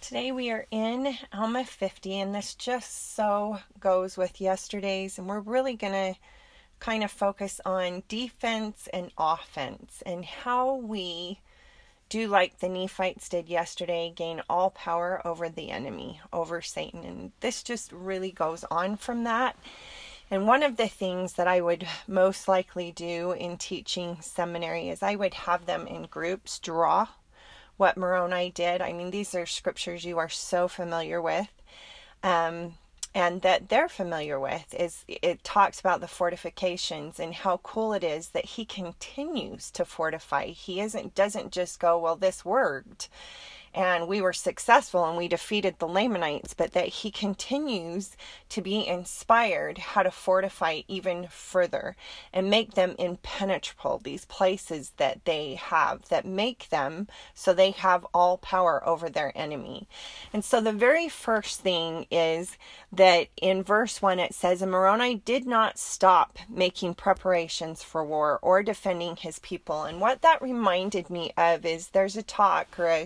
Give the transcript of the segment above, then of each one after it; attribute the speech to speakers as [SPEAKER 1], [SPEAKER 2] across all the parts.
[SPEAKER 1] Today we are in Alma 50, and this just so goes with yesterday's, and we're really going to kind of focus on defense and offense and how we do like the Nephites did yesterday, gain all power over the enemy, over Satan. And this just really goes on from that. And one of the things that I would most likely do in teaching seminary is I would have them in groups draw what Moroni did. I mean, these are scriptures you are so familiar with, and that they're familiar with. It talks about the fortifications and how cool it is that he continues to fortify. He doesn't just go, well, this worked and we were successful and we defeated the Lamanites, but that he continues to be inspired how to fortify even further and make them impenetrable, these places that they have that make them so they have all power over their enemy. And so the very first thing is that in verse 1 it says, and Moroni did not stop making preparations for war or defending his people. And what that reminded me of is there's a talk or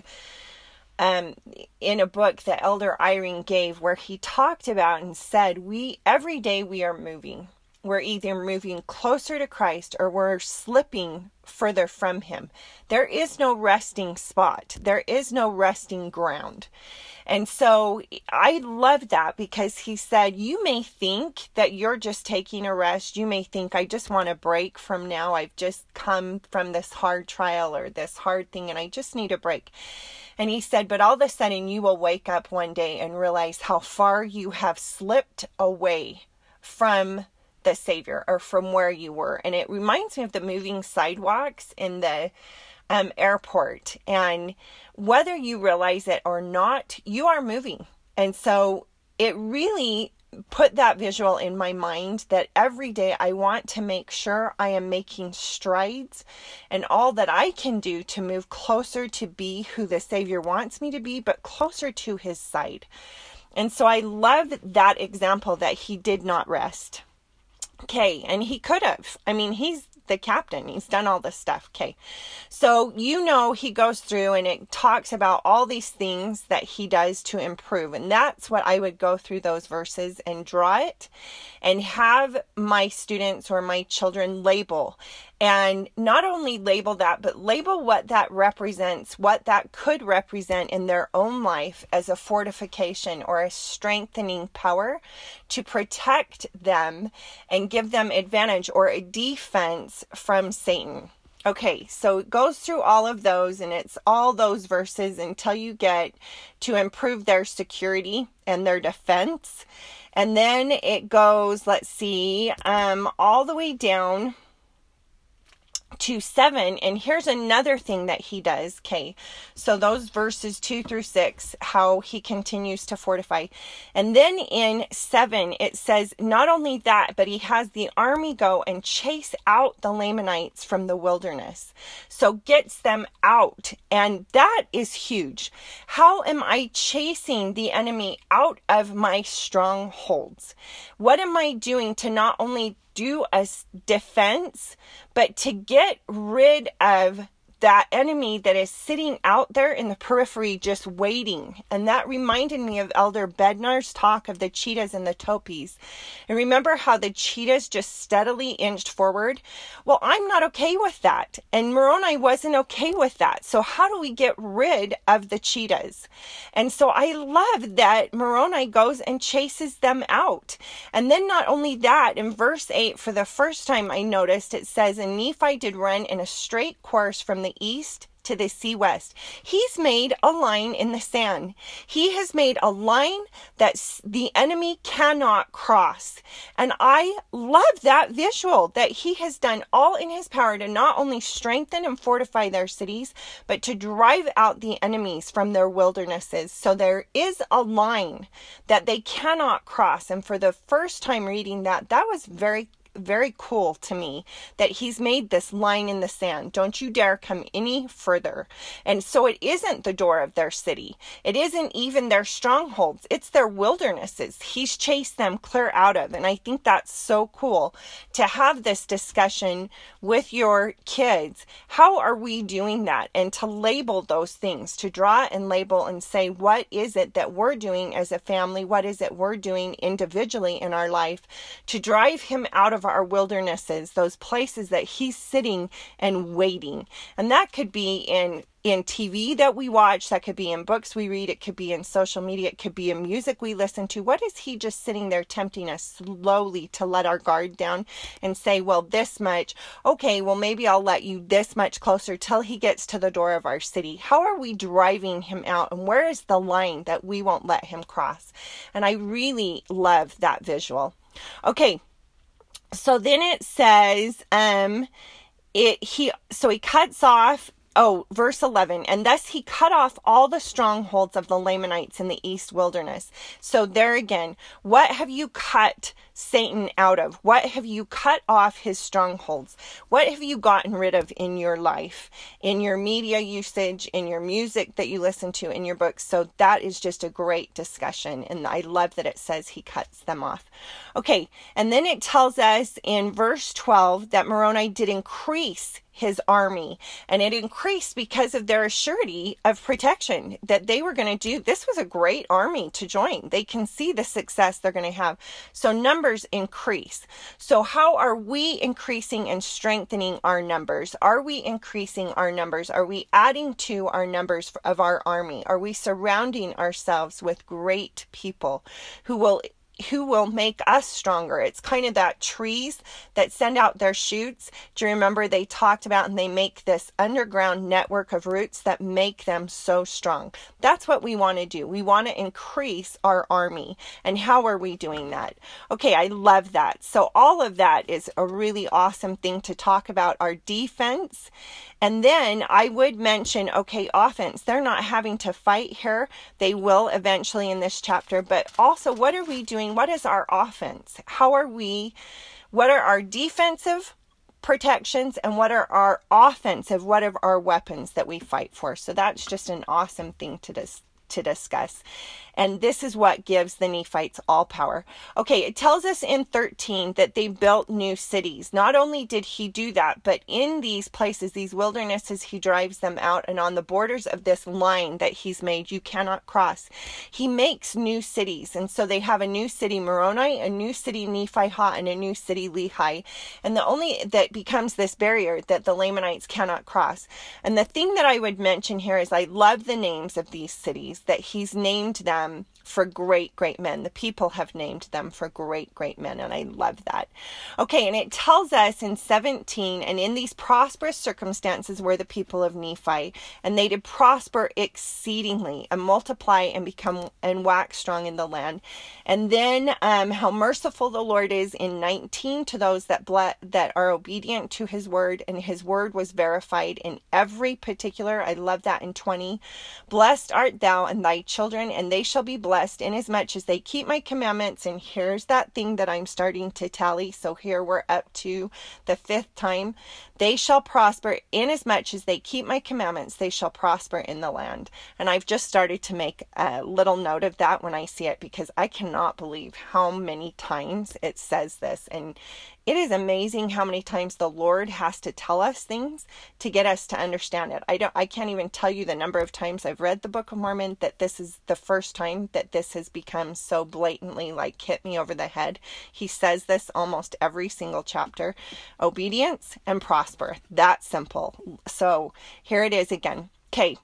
[SPEAKER 1] in a book that Elder Eyring gave where he talked about and said, every day we are moving. We're either moving closer to Christ or we're slipping further from him. There is no resting spot. There is no resting ground. And so I love that because he said, you may think that you're just taking a rest. You may think, I just want a break from now. I've just come from this hard trial or this hard thing and I just need a break. And he said, but all of a sudden you will wake up one day and realize how far you have slipped away from the Savior or from where you were. And it reminds me of the moving sidewalks in the airport. And whether you realize it or not, you are moving. And so it really put that visual in my mind that every day I want to make sure I am making strides and all that I can do to move closer to be who the Savior wants me to be, but closer to his side. And so I love that example that he did not rest. Okay, and he could have. I mean, he's the captain. He's done all this stuff. Okay, so he goes through and it talks about all these things that he does to improve. And that's what I would go through those verses and draw it and have my students or my children label. And not only label that, but label what that represents, what that could represent in their own life as a fortification or a strengthening power to protect them and give them advantage or a defense from Satan. Okay, so it goes through all of those and it's all those verses until you get to improve their security and their defense. And then it goes, all the way down to 7, and here's another thing that he does. Okay, so those verses 2 through 6, how he continues to fortify. And then in 7 it says not only that, but he has the army go and chase out the Lamanites from the wilderness, so gets them out. And that is huge. How am I chasing the enemy out of my strongholds? What am I doing to not only do a defense, but to get rid of that enemy that is sitting out there in the periphery just waiting? And that reminded me of Elder Bednar's talk of the cheetahs and the topis. And remember how the cheetahs just steadily inched forward? Well, I'm not okay with that. And Moroni wasn't okay with that. So how do we get rid of the cheetahs? And so I love that Moroni goes and chases them out. And then not only that, in verse 8, for the first time I noticed, it says, and Nephi did run in a straight course from the east to the sea west. He's made a line in the sand. He has made a line that the enemy cannot cross. And I love that visual that he has done all in his power to not only strengthen and fortify their cities, but to drive out the enemies from their wildernesses. So there is a line that they cannot cross. And for the first time reading that was very very cool to me that he's made this line in the sand. Don't you dare come any further. And so it isn't the door of their city. It isn't even their strongholds. It's their wildernesses. He's chased them clear out of. And I think that's so cool to have this discussion with your kids. How are we doing that? And to label those things, to draw and label and say, what is it that we're doing as a family? What is it we're doing individually in our life to drive him out of our wildernesses, those places that he's sitting and waiting? And that could be in TV that we watch, that could be in books we read, it could be in social media, it could be in music we listen to. What is he just sitting there tempting us slowly to let our guard down and say, well, this much, okay, well, maybe I'll let you this much closer till he gets to the door of our city. How are we driving him out? And where is the line that we won't let him cross? And I really love that visual. Okay, so then it says, he cuts off, verse 11, and thus he cut off all the strongholds of the Lamanites in the east wilderness. So there again, what have you cut Satan out of? What have you cut off his strongholds? What have you gotten rid of in your life, in your media usage, in your music that you listen to, in your books? So that is just a great discussion. And I love that it says he cuts them off. Okay. And then it tells us in verse 12 that Moroni did increase his army, and it increased because of their surety of protection that they were going to do. This was a great army to join. They can see the success they're going to have. So numbers increase. So how are we increasing and strengthening our numbers? Are we increasing our numbers? Are we adding to our numbers of our army? Are we surrounding ourselves with great people who will make us stronger? It's kind of that trees that send out their shoots. Do you remember they talked about, and they make this underground network of roots that make them so strong? That's what we want to do. We want to increase our army. And how are we doing that? Okay, I love that. So all of that is a really awesome thing to talk about, our defense. And then I would mention, okay, offense. They're not having to fight here. They will eventually in this chapter. But also, what are we doing? What is our offense? What are our defensive protections, and what are our offensive? What are our weapons that we fight for? So that's just an awesome thing to discuss. And this is what gives the Nephites all power. Okay, it tells us in 13 that they built new cities. Not only did he do that, but in these places, these wildernesses, he drives them out. And on the borders of this line that he's made, you cannot cross, he makes new cities. And so they have a new city Moroni, a new city Nephihah, and a new city Lehi. And the only that becomes this barrier that the Lamanites cannot cross. And the thing that I would mention here is I love the names of these cities, that he's named them for great, great men. The people have named them for great, great men, and I love that. Okay, and it tells us in 17, and in these prosperous circumstances were the people of Nephi, and they did prosper exceedingly, and multiply, and become, and wax strong in the land. And then how merciful the Lord is in 19 to those that are obedient to his word, and his word was verified in every particular. I love that in 20. Blessed art thou and thy children, and they shall be blessed inasmuch as they keep my commandments. And here's that thing that I'm starting to tally. So here we're up to the 5th time. They shall prosper inasmuch as they keep my commandments. They shall prosper in the land. And I've just started to make a little note of that when I see it, because I cannot believe how many times it says this. And it is amazing how many times the Lord has to tell us things to get us to understand it. I can't even tell you the number of times I've read the Book of Mormon that this is the first time that this has become so blatantly like hit me over the head. He says this almost every single chapter. Obedience and prosper. That simple. So here it is again. Okay.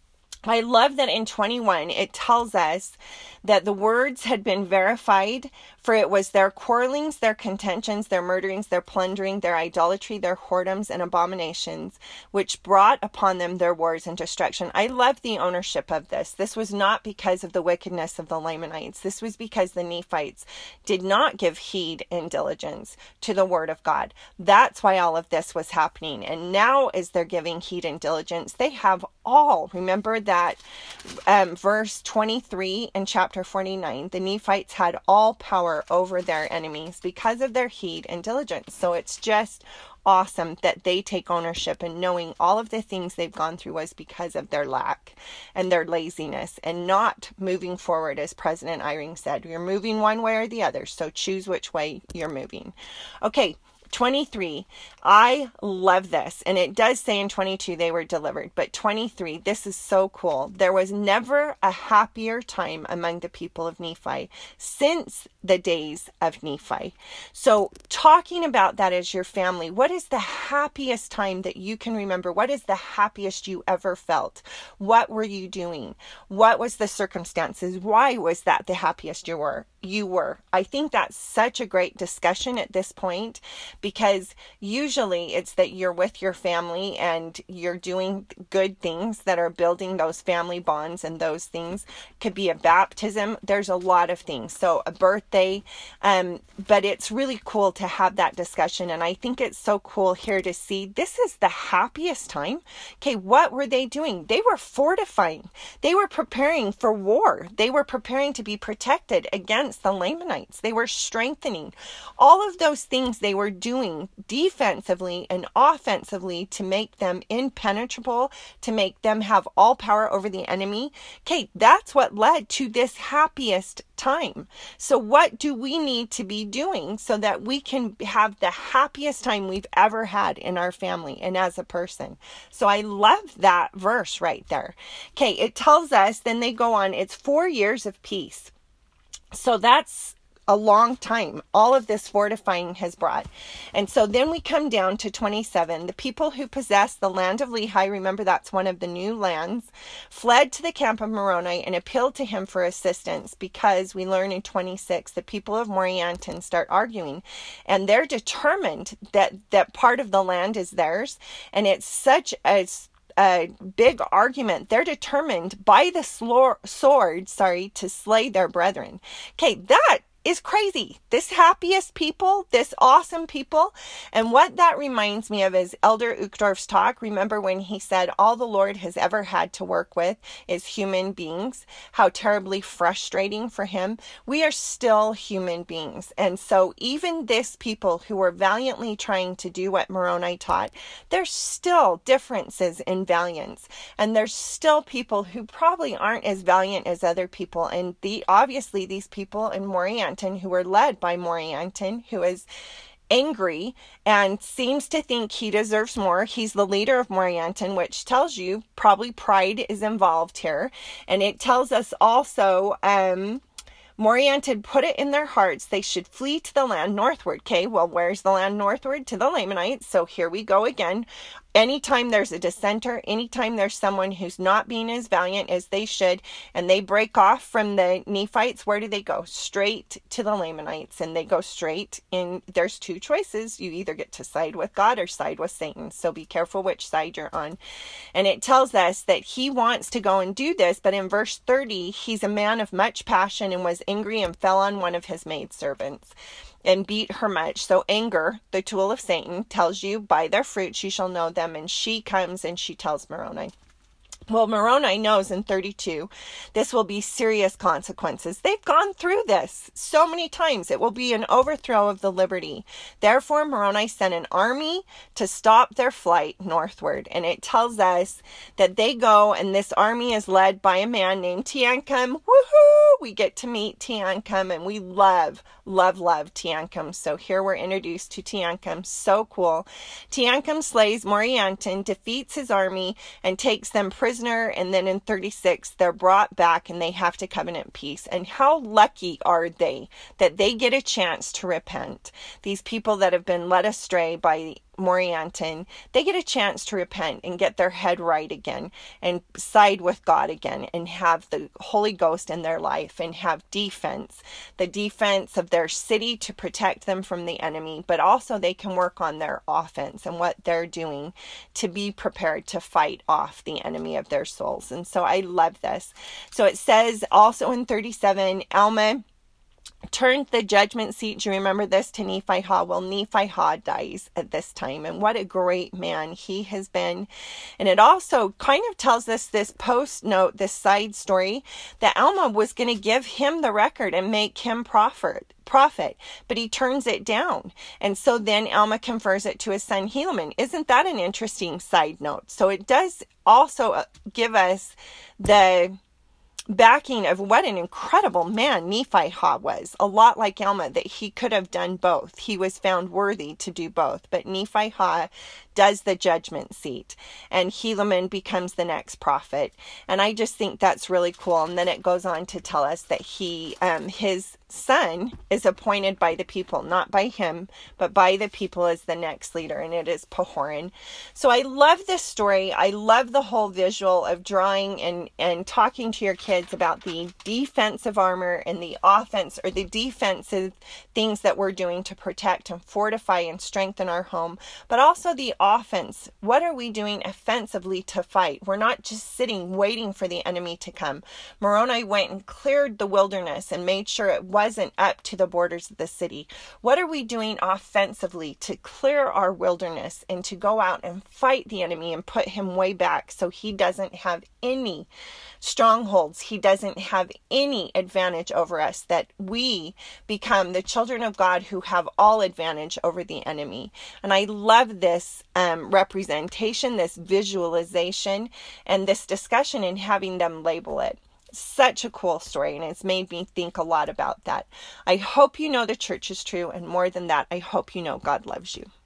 [SPEAKER 1] I love that in 21, it tells us that the words had been verified, for it was their quarrelings, their contentions, their murderings, their plundering, their idolatry, their whoredoms and abominations, which brought upon them their wars and destruction. I love the ownership of this. This was not because of the wickedness of the Lamanites. This was because the Nephites did not give heed and diligence to the word of God. That's why all of this was happening. And now as they're giving heed and diligence, they have all, remember that that verse 23 in chapter 49, the Nephites had all power over their enemies because of their heed and diligence. So it's just awesome that they take ownership, and knowing all of the things they've gone through was because of their lack and their laziness and not moving forward. As President Eyring said, you're moving one way or the other, so choose which way you're moving. Okay, 23, I love this. And it does say in 22 they were delivered, but 23, this is so cool. There was never a happier time among the people of Nephi since the days of Nephi. So talking about that as your family, what is the happiest time that you can remember? What is the happiest you ever felt? What were you doing? What was the circumstances? Why was that the happiest you were? I think that's such a great discussion at this point, because usually it's that you're with your family and you're doing good things that are building those family bonds, and those things could be a baptism. There's a lot of things. So a birthday, but it's really cool to have that discussion. And I think it's so cool here to see this is the happiest time. Okay, what were they doing? They were fortifying. They were preparing for war. They were preparing to be protected against the Lamanites. They were strengthening. All of those things they were doing defensively and offensively to make them impenetrable, to make them have all power over the enemy. Okay, that's what led to this happiest time. So what do we need to be doing so that we can have the happiest time we've ever had in our family and as a person? So I love that verse right there. Okay, it tells us, then they go on, it's 4 years of peace. So that's a long time. All of this fortifying has brought. And so then we come down to 27. The people who possessed the land of Lehi, remember that's one of the new lands, fled to the camp of Moroni and appealed to him for assistance, because we learn in 26, the people of Morianton start arguing, and they're determined that part of the land is theirs. And it's such a big argument. They're determined by the sword, to slay their brethren. Okay, that is crazy. This happiest people, this awesome people. And what that reminds me of is Elder Uchtdorf's talk. Remember when he said all the Lord has ever had to work with is human beings, how terribly frustrating for him. We are still human beings. And so even this people who were valiantly trying to do what Moroni taught, there's still differences in valiance. And there's still people who probably aren't as valiant as other people. And obviously these people in Morianton, who were led by Morianton, who is angry and seems to think he deserves more. He's the leader of Morianton, which tells you probably pride is involved here. And it tells us also, Morianton put it in their hearts they should flee to the land northward. Okay, well, where's the land northward? To the Lamanites. So here we go again. Anytime there's a dissenter, anytime there's someone who's not being as valiant as they should, and they break off from the Nephites, where do they go? Straight to the Lamanites. And they go straight in. There's two choices. You either get to side with God or side with Satan. So be careful which side you're on. And it tells us that he wants to go and do this. But in verse 30, he's a man of much passion and was angry and fell on one of his maidservants and beat her much. So anger, the tool of Satan, tells you, by their fruits you shall know them. And she comes and she tells Moroni. Well, Moroni knows in 32, this will be serious consequences. They've gone through this so many times. It will be an overthrow of the liberty. Therefore, Moroni sent an army to stop their flight northward. And it tells us that they go, and this army is led by a man named Teancum. Woohoo! We get to meet Teancum, and we love Teancum. So here we're introduced to Teancum. So cool. Teancum slays Morianton, defeats his army, and takes them prisoner. And then in 36, they're brought back and they have to covenant peace. And how lucky are they that they get a chance to repent? These people that have been led astray by Morianton, they get a chance to repent and get their head right again and side with God again and have the Holy Ghost in their life and have defense, the defense of their city to protect them from the enemy, but also they can work on their offense and what they're doing to be prepared to fight off the enemy of their souls. And so I love this. So it says also in 37, Alma turned the judgment seat. Do you remember this? To Nephi-Ha. Well, Nephi-Ha dies at this time, and what a great man he has been. And it also kind of tells us this post note, this side story, that Alma was going to give him the record and make him prophet, but he turns it down. And so then Alma confers it to his son Helaman. Isn't that an interesting side note? So it does also give us the backing of what an incredible man Nephi-Ha was. A lot like Alma, that he could have done both. He was found worthy to do both. But Nephi-Ha does the judgment seat, and Helaman becomes the next prophet. And I just think that's really cool. And then it goes on to tell us that his son is appointed by the people, not by him, but by the people as the next leader, and it is Pahoran. So I love this story. I love the whole visual of drawing and talking to your kids about the defensive armor and the offense, or the defensive things that we're doing to protect and fortify and strengthen our home, but also the offense. What are we doing offensively to fight? We're not just sitting waiting for the enemy to come. Moroni went and cleared the wilderness and made sure it wasn't up to the borders of the city. What are we doing offensively to clear our wilderness and to go out and fight the enemy and put him way back so he doesn't have any strongholds, he doesn't have any advantage over us, that we become the children of God who have all advantage over the enemy. And I love this representation, this visualization, and this discussion, and having them label it. Such a cool story, and it's made me think a lot about that. I hope you know the church is true, and more than that, I hope you know God loves you.